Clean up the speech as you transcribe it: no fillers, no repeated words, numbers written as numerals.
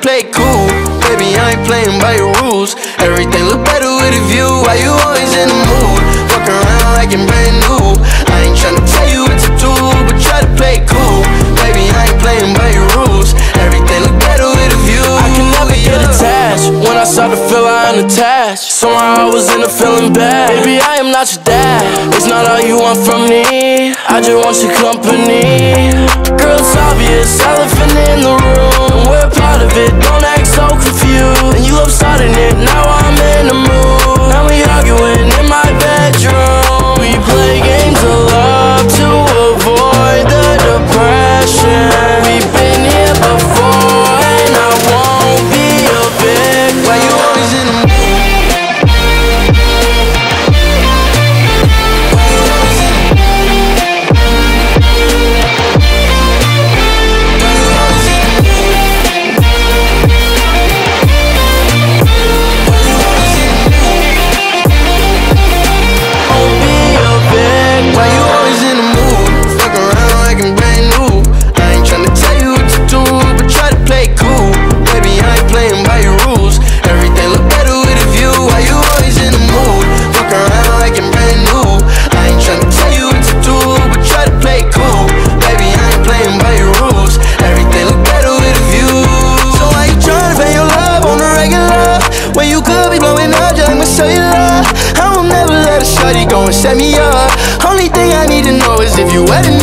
play cool. Baby, I ain't playing by your rules. Everything look better with a view. Why you always in the mood? Fuck around like you're brand new. I ain't tryna tell you what to do, but try to play cool. Baby, I ain't playing by your rules. Everything look better with a view. I can never get attached. When I start to feel I unattached, somehow I was in a feeling bad. Baby, I am not your dad. It's not all you want from me. I just want your company. Girl, it's obvious, elephant in the room. We're part of it, don't act so confused. And you love starting it, now I'm in the mood. Now we arguing in my bedroom. We play games of love to avoid the depression. We've been here before and I won't be a victim. Why you always in the mood? Go and set me up. Only thing I need to know is if you wet enough.